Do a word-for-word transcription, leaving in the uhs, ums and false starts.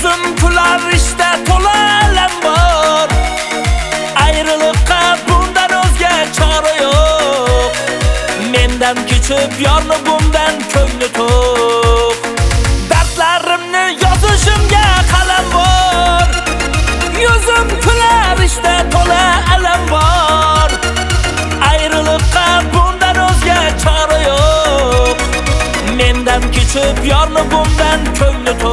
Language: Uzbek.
Yuzim kular işte to'la alam bor. Ayrılıkqa bundan o'zga chora yo'q. Mendan kechib yorni bundan ko'ngli to'q. Dardlarimni yozishimga qalam bor. Yuzim kular işte to'la alam bor. Ayrılıkqa bundan o'zga chora yo'q. Mendan kechib yorni bundan ko'ngli